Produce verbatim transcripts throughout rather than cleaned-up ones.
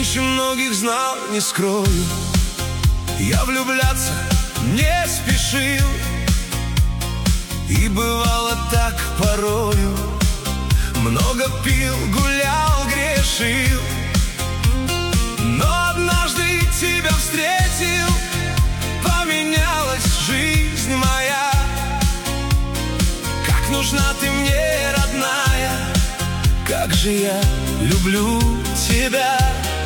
Меньше многих знал, не скрою. Я влюбляться не спешил, и бывало так порою. Много пил, гулял, грешил, но однажды тебя встретил. Поменялась жизнь моя. Как нужна ты мне, родная, как же я люблю тебя.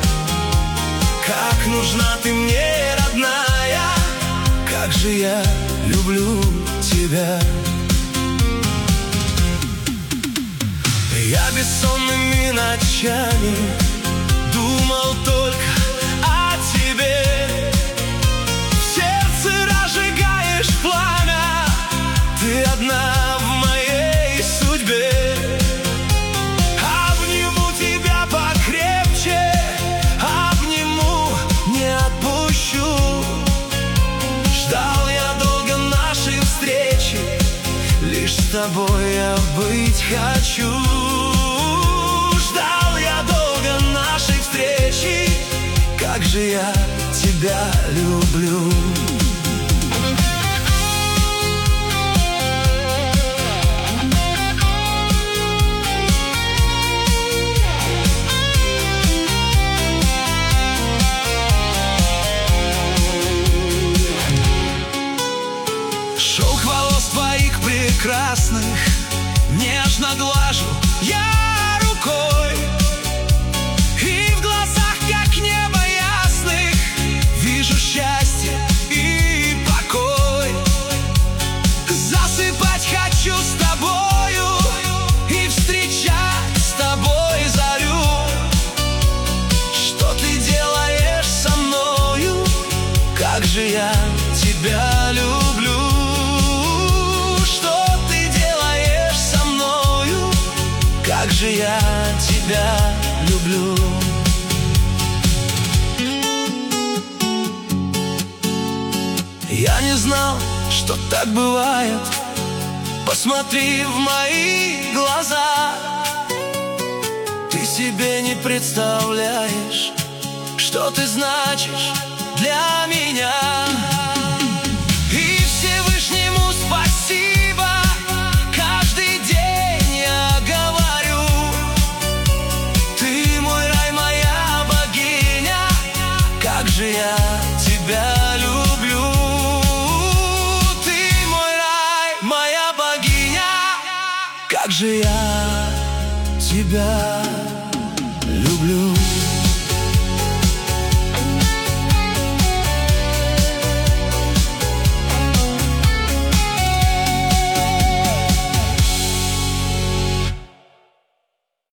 Как нужна ты мне, родная, как же я люблю тебя. Я бессонными ночами думал только о тебе. В сердце разжигаешь пламя, ты одна в моей судьбе. Обниму тебя покрепче, обниму, не отпущу. Ждал я долго нашей встречи, лишь с тобой я быть хочу. Ждал я долго нашей встречи, как же я тебя люблю. Шелк волос твоих прекрасных нежно глажу я рукой, и в глазах, как небо ясных, вижу счастье и покой. Засыпать хочу с тобою и встречать с тобой зарю. Что ты делаешь со мною, как же я тебя люблю. Как же я тебя люблю. Я не знал, что так бывает. Посмотри в мои глаза. Ты себе не представляешь, что ты значишь для меня. И Всевышнему спасибо. Каждый день я говорю: ты мой рай, моя богиня, как же я тебя люблю. Ты мой рай, моя богиня, как же я тебя люблю.